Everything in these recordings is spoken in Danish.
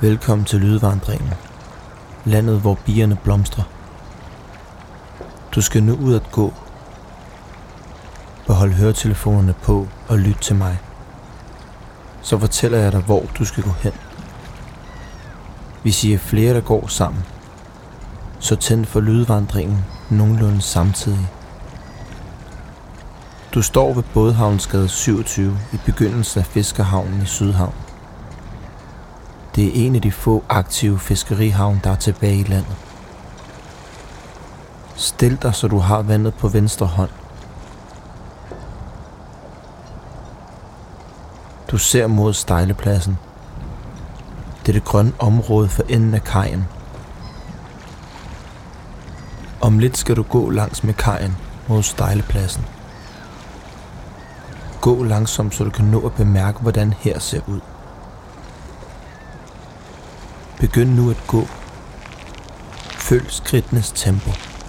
Velkommen til Lydvandringen. Landet, hvor bierne blomstrer. Du skal nu ud at gå. Behold høretelefonerne på og lyt til mig. Så fortæller jeg dig, hvor du skal gå hen. Vi siger flere, der går sammen. Så tænd for lydvandringen nogenlunde samtidig. Du står ved Bådehavnsgade 27 i begyndelsen af Fiskerhavnen i Sydhavn. Det er en af de få aktive fiskerihavne, der er tilbage i landet. Stil dig, så du har vandet på venstre hånd. Du ser mod Stejlepladsen. Det er det grønne område for enden af kajen. Om lidt skal du gå langs med kajen mod Stejlepladsen. Gå langsomt, så du kan nå at bemærke, hvordan her ser ud. Begynd nu at gå. Følg skridtenes tempo.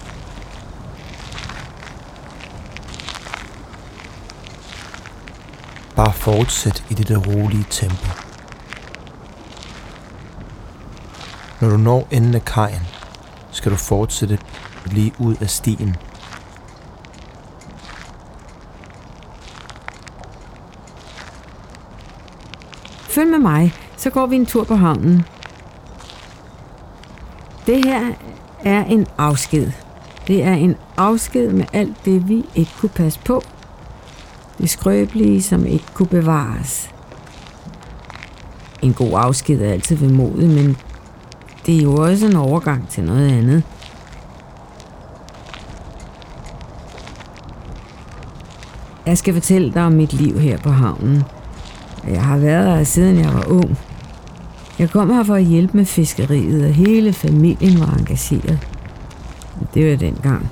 Bare fortsæt i det rolige tempo. Når du når enden af kajen, skal du fortsætte lige ud af stien. Følg med mig, så går vi en tur på havnen. Det her er en afsked. Det er en afsked med alt det, vi ikke kunne passe på. Det skrøbelige, som ikke kunne bevares. En god afsked er altid vemodig, men det er jo også en overgang til noget andet. Jeg skal fortælle dig om mit liv her på havnen. Jeg har været her, siden jeg var ung. Jeg kom her for at hjælpe med fiskeriet, og hele familien var engageret. Det var dengang.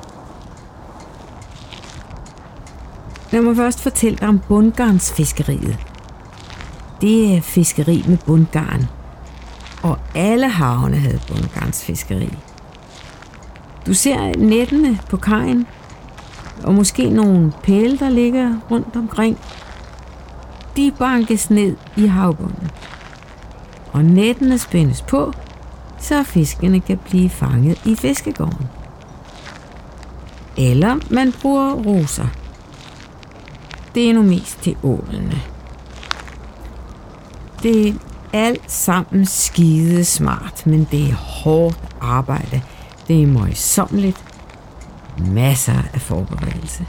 Lad mig først fortælle dig om bundgarnsfiskeriet. Det er fiskeri med bundgarn. Og alle havne havde bundgarnsfiskeri. Du ser nettene på kajen, og måske nogle pæle, der ligger rundt omkring. De bankes ned i havbunden. Og nettene spændes på, så fiskene kan blive fanget i fiskegården. Eller man bruger ruser. Det er nu mest til ålene. Det er alt sammen skide smart, men det er hårdt arbejde. Det er møjsommeligt. Masser af forberedelse.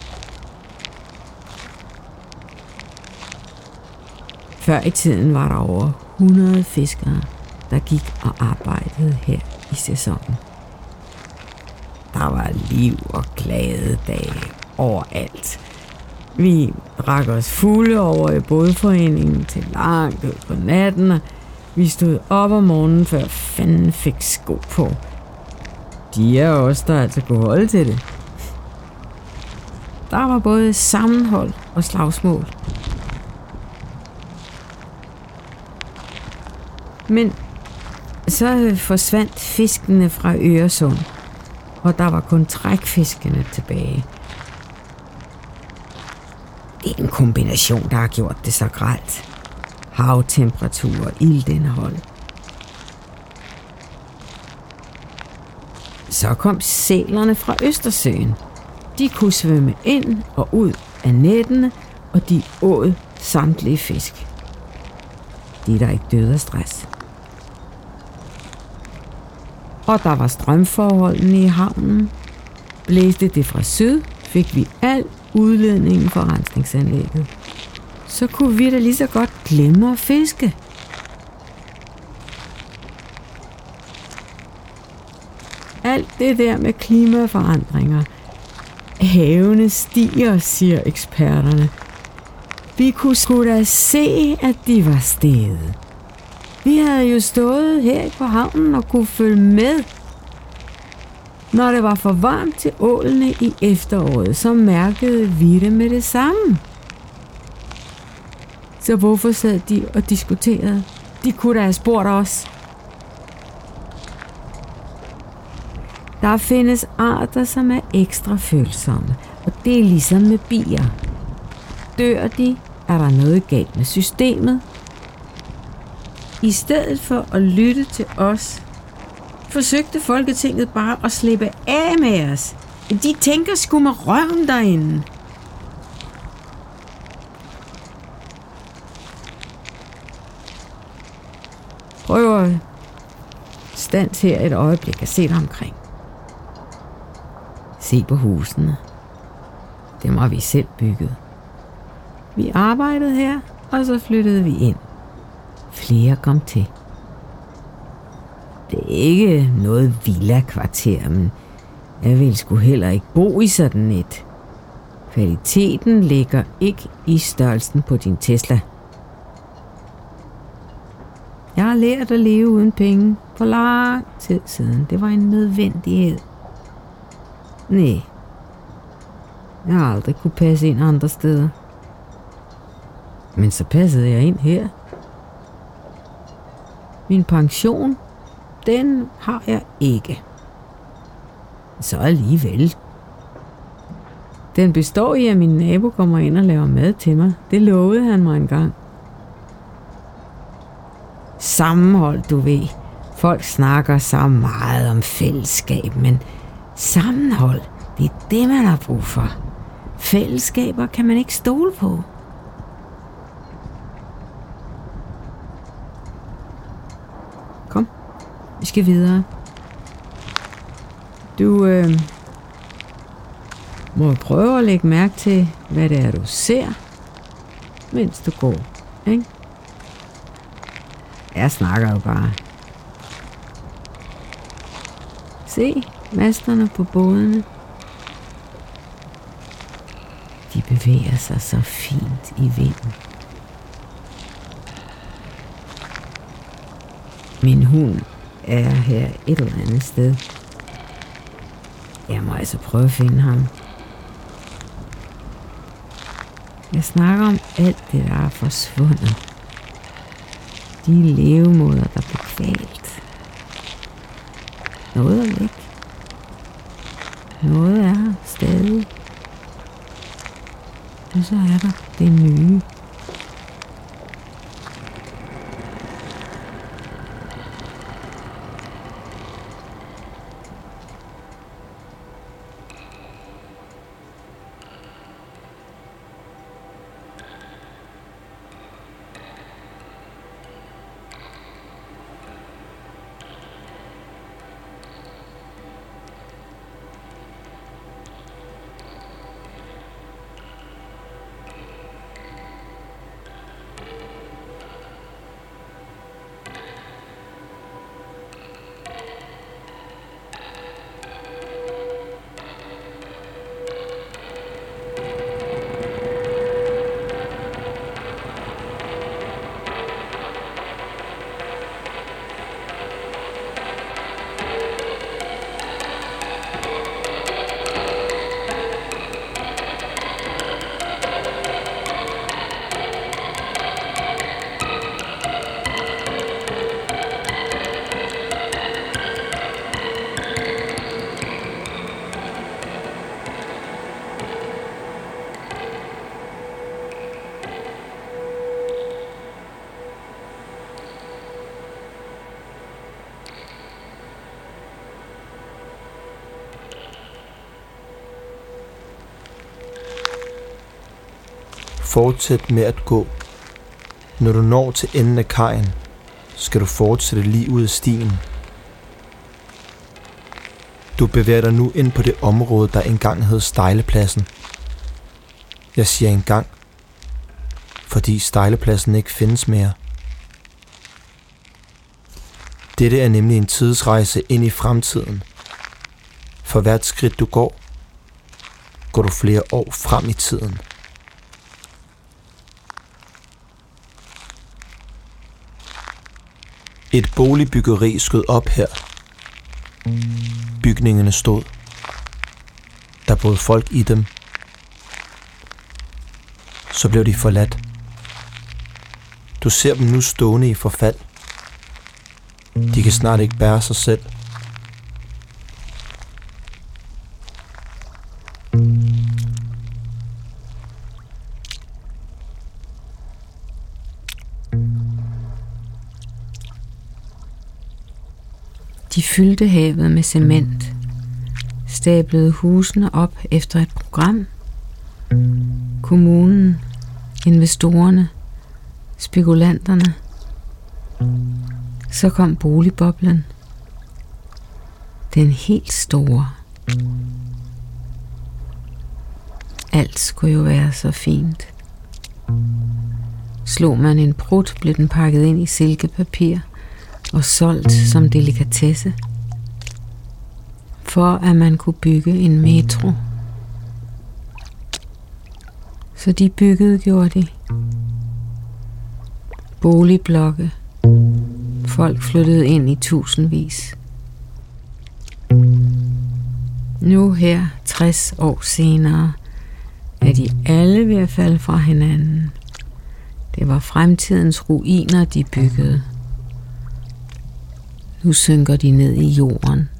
Før i tiden var der over 100 fiskere, der gik og arbejdede her i sæsonen. Der var liv og glade dage overalt. Vi drak os fulde over i bådforeningen til langt ud på natten, og vi stod op om morgenen, før fanden fik sko på. De er også der altså kunne holde til det. Der var både sammenhold og slagsmål. Men så forsvandt fiskene fra Øresund, og der var kun trækfiskene tilbage. Det er en kombination, der har gjort det så grelt. Havtemperatur og iltindhold. Så kom sælerne fra Østersøen. De kunne svømme ind og ud af nettene, og de åd samtlige fisk. De er der ikke døde af stress. Og der var strømforholdene i havnen. Blæste det fra syd, fik vi al udledningen fra rensningsanlægget. Så kunne vi da lige så godt glemme at fiske. Alt det der med klimaforandringer. Havene stiger, siger eksperterne. Vi kunne sgu da se, at de var steget. Vi havde jo stået her på havnen og kunne følge med. Når det var for varmt til ålene i efteråret, så mærkede vi det med det samme. Så hvorfor sad de og diskuterede? De kunne da have spurgt os. Der findes arter, som er ekstra følsomme, og det er ligesom med bier. Dør de, er der noget galt med systemet. I stedet for at lytte til os, forsøgte Folketinget bare at slippe af med os. De tænker sgu med røven derinde. Prøv at stands her et øjeblik og se dig omkring. Se på husene. Dem har vi selv bygget. Vi arbejdede her, og så flyttede vi ind. Flere kom til. Det er ikke noget villa-kvarter, men jeg vil sgu heller ikke bo i sådan et. Kvaliteten ligger ikke i størrelsen på din Tesla. Jeg har lært at leve uden penge for lang tid siden. Det var en nødvendighed. Nej. Jeg har aldrig kunne passe ind andre steder. Men så passede jeg ind her. Min pension, den har jeg ikke. Så alligevel. Den består i, at min nabo kommer ind og laver mad til mig. Det lovede han mig engang. Sammenhold, du ved. Folk snakker så meget om fællesskab, men sammenhold, det er det, man har brug for. Fællesskaber kan man ikke stole på. Kom, vi skal videre. Du må prøve at lægge mærke til, hvad det er, du ser, mens du går, ikke? Jeg snakker jo bare. Se masterne på bådene. De bevæger sig så fint i vinden. Min hund er her et eller andet sted. Jeg må altså prøve at finde ham. Jeg snakker om alt det, der er forsvundet. De levemåder, der blev kvalt. Noget er væk. Noget er her stadig. Og så er der det nye. Fortsæt med at gå. Når du når til enden af kajen, skal du fortsætte lige ud af stien. Du bevæger dig nu ind på det område, der engang hed Stejlepladsen. Jeg siger engang, fordi Stejlepladsen ikke findes mere. Dette er nemlig en tidsrejse ind i fremtiden. For hvert skridt du går du flere år frem i tiden. Et boligbyggeri skød op her. Bygningerne stod. Der boede folk i dem. Så blev de forladt. Du ser dem nu stående i forfald. De kan snart ikke bære sig selv. De fyldte havet med cement, stablede husene op efter et program. Kommunen, investorerne, spekulanterne. Så kom boligboblen. Den helt store. Alt skulle jo være så fint. Slog man en prut, blev den pakket ind i silkepapir og solgt som delikatesse, for at man kunne bygge en metro. Så de byggede, gjorde de. Boligblokke. Folk flyttede ind i tusindvis. Nu her, 60 år senere, er de alle ved at falde fra hinanden. Det var fremtidens ruiner, de byggede. Nu synker de ned i jorden.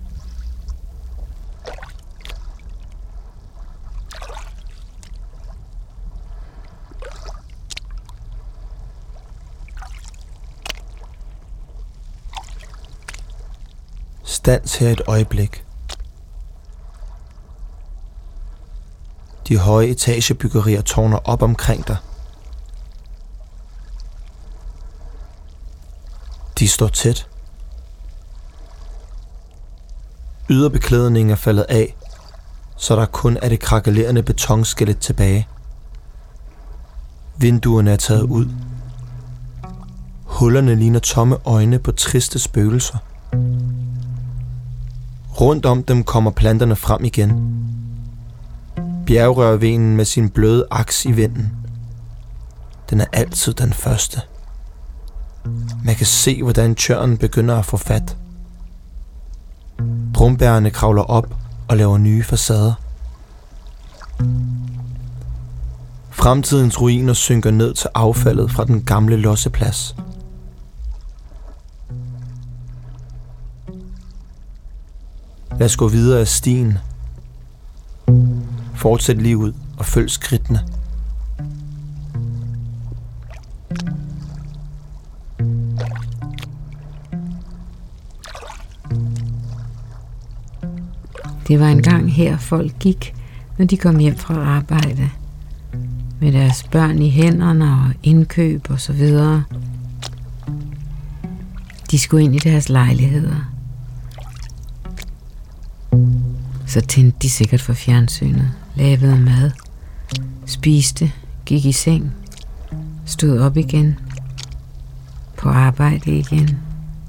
Stands her et øjeblik. De høje etagebyggerier tårner op omkring dig. De står tæt. Yderbeklædningen er faldet af, så der kun er det krakelerende betonskelet tilbage. Vinduerne er taget ud. Hullerne ligner tomme øjne på triste spøgelser. Rundt om dem kommer planterne frem igen. Bjergrørvenen med sin bløde aks i vinden. Den er altid den første. Man kan se, hvordan tjørnen begynder at få fat. Brumbærene kravler op og laver nye facader. Fremtidens ruiner synker ned til affaldet fra den gamle losseplads. Lad os gå videre af stien. Fortsæt lige ud og følg skridtene. Det var engang her folk gik, når de kom hjem fra arbejde. Med deres børn i hænderne og indkøb og så videre. De skulle ind i deres lejligheder. Så tændte de sikkert for fjernsynet, lavede mad, spiste, gik i seng, stod op igen, på arbejde igen.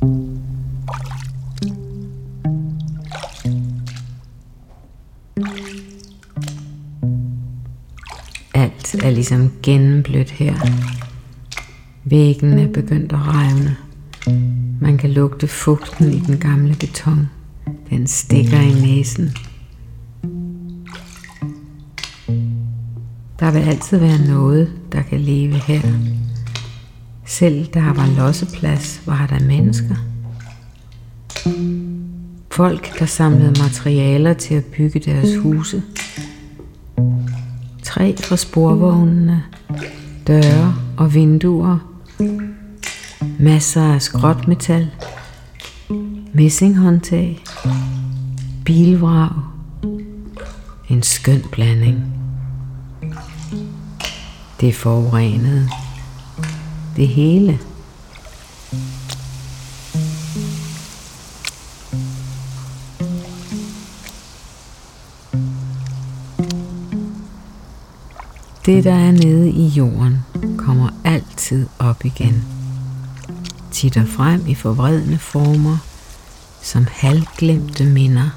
Alt er ligesom gennemblødt her. Væggene er begyndt at revne. Man kan lugte fugten i den gamle beton. Den stikker i næsen. Der vil altid være noget, der kan leve her. Selv da der var losseplads, var der mennesker. Folk, der samlede materialer til at bygge deres huse. Træ fra sporvognene, døre og vinduer. Masser af skrotmetal, messinghåndtag, bilvrag. En skøn blanding. Det er forurenet. Det hele. Det, der er nede i jorden, kommer altid op igen. Titter frem i forvredne former, som halvglemte minder.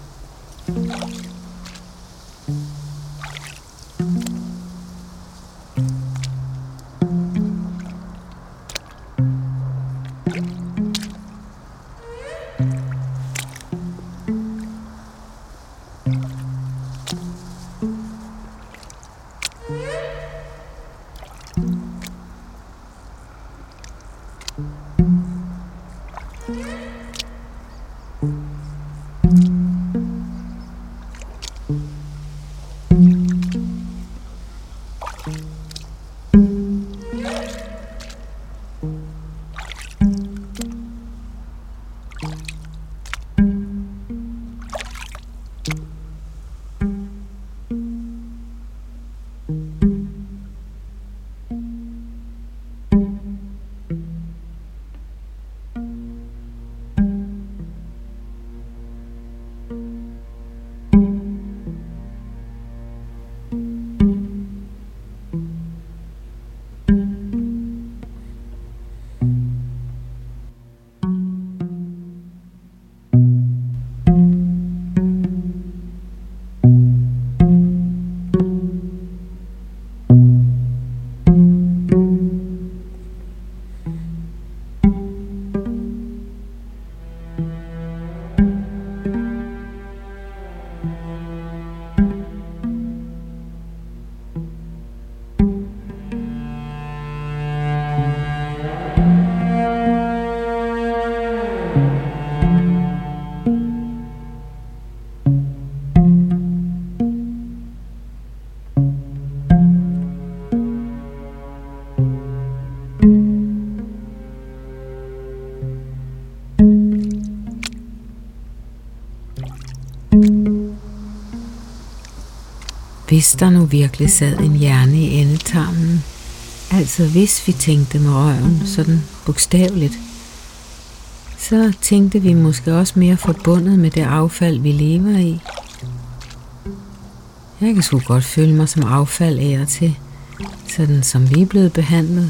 Hvis der nu virkelig sad en hjerne i endetarmen, altså hvis vi tænkte med røven sådan bogstaveligt, så tænkte vi måske også mere forbundet med det affald, vi lever i. Jeg kan sgu godt føle mig som affald af og til, sådan som vi er blevet behandlet.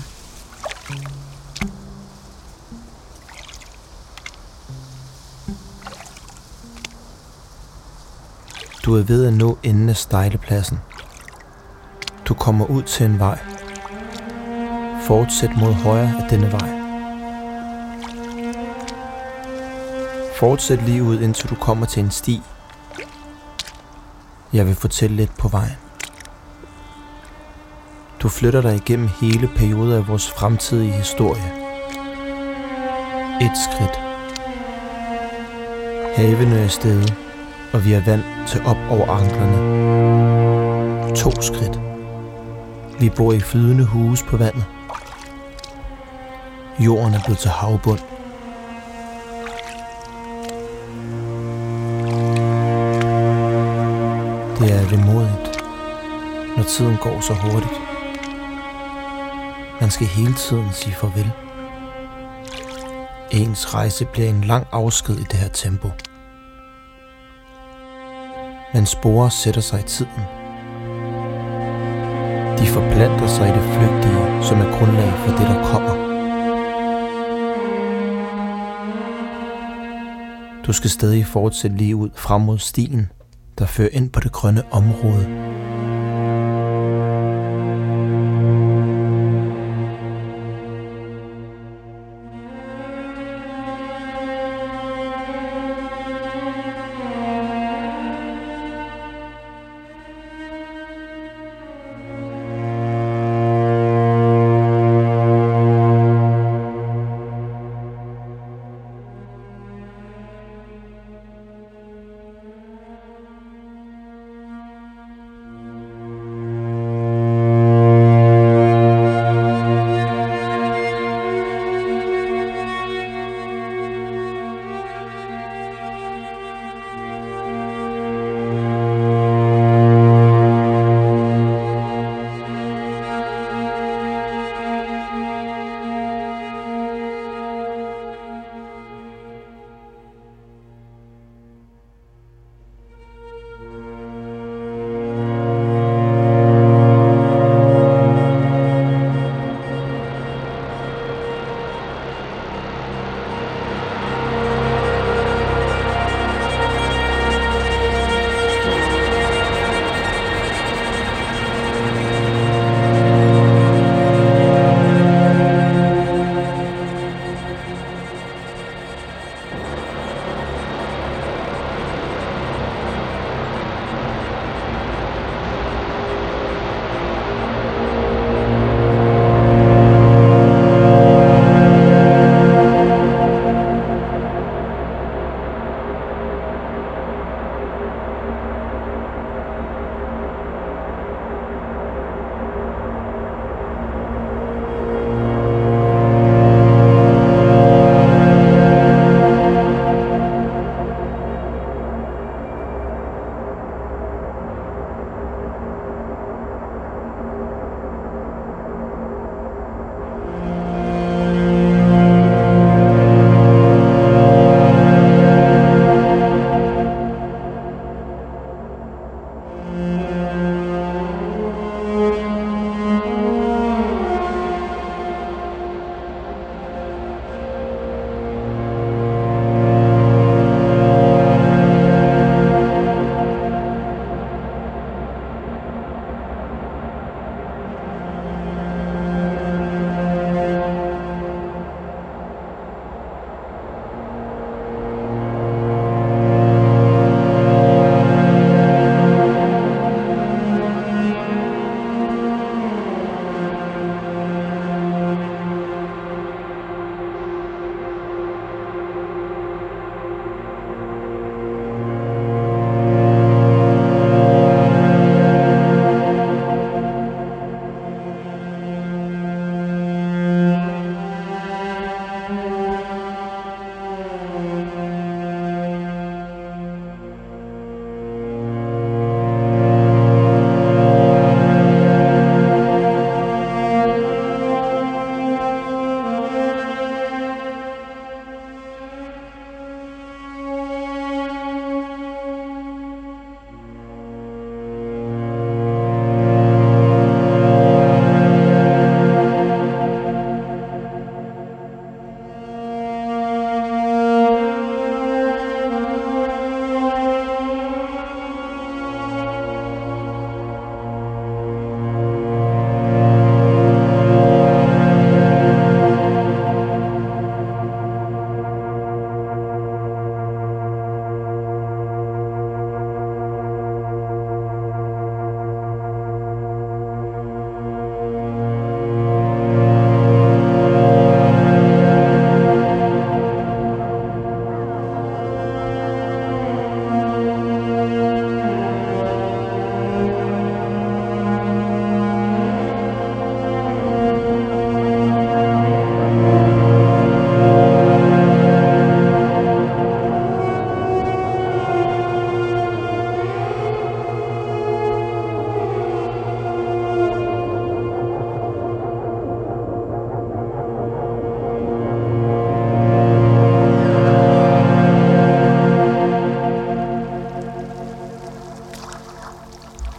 Du er ved at nå enden af stejlepladsen. Du kommer ud til en vej. Fortsæt mod højre af denne vej. Fortsæt lige ud, indtil du kommer til en sti. Jeg vil fortælle lidt på vejen. Du flytter dig igennem hele perioder af vores fremtidige historie. Et skridt. Havene er steget, og vi har vand til op over anklerne. 2 skridt. Vi bor i flydende huse på vandet. Jorden er blevet til havbund. Det er vemodigt, når tiden går så hurtigt. Man skal hele tiden sige farvel. Ens rejse bliver en lang afsked i det her tempo. Men sporer sætter sig i tiden. De forplanter sig i det flygtige, som er grundlag for det, der kommer. Du skal stadig fortsætte lige ud frem mod stien, der fører ind på det grønne område.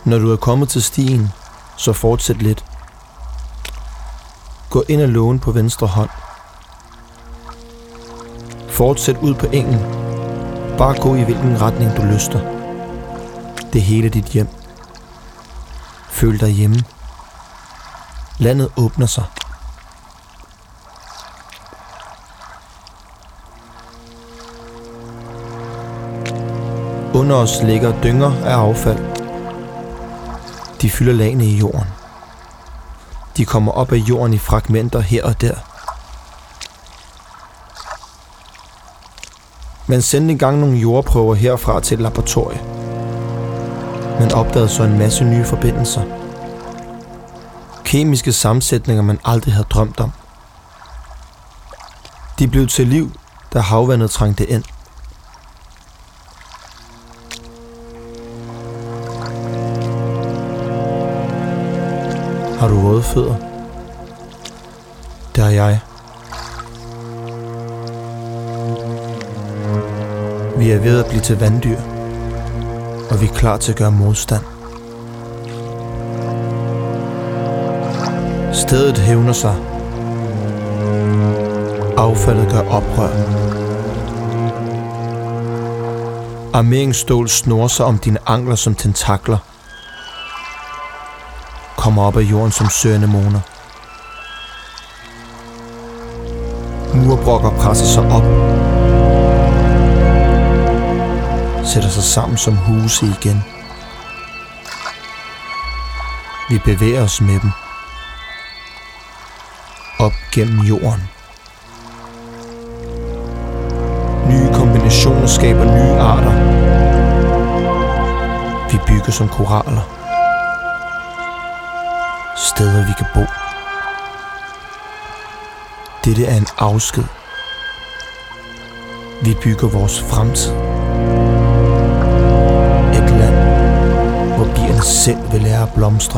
Når du er kommet til stien, så fortsæt lidt. Gå ind ad lågen på venstre hånd. Fortsæt ud på engen. Bare gå i hvilken retning du lyster. Det er hele dit hjem. Føl dig hjemme. Landet åbner sig. Under os ligger dynger af affald. De fylder lagene i jorden. De kommer op af jorden i fragmenter her og der. Man sendte engang nogle jordprøver herfra til et laboratorie. Man opdagede så en masse nye forbindelser. Kemiske sammensætninger, man aldrig havde drømt om. De blev til liv, da havvandet trængte ind. Har du våde fødder? Det har jeg. Vi er ved at blive til vanddyr, og vi er klar til at gøre modstand. Stedet hævner sig. Affaldet gør oprør. Armeringsstål snor sig om dine ankler som tentakler. Kommer op af jorden som søanemoner. Murbrokker presser sig op. Sætter sig sammen som huse igen. Vi bevæger os med dem. Op gennem jorden. Nye kombinationer skaber nye arter. Vi bygger som koraller. Steder vi kan bo. Dette er en afsked. Vi bygger vores fremtid. Et land, hvor bierne selv vil lære at blomstre.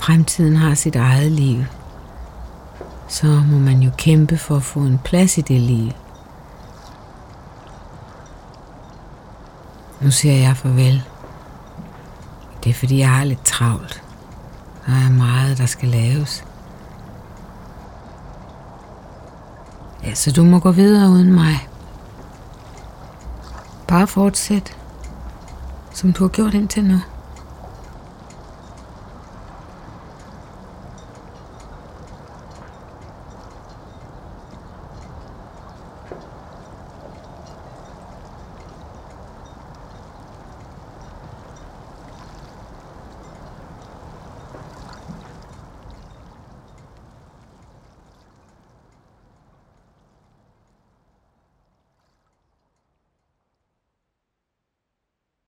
Fremtiden har sit eget liv. Så må man jo kæmpe for at få en plads i det liv. Nu siger jeg farvel. Det er fordi, jeg har lidt travlt. Der er meget, der skal laves. Ja, så du må gå videre uden mig. Bare fortsæt, som du har gjort indtil nu.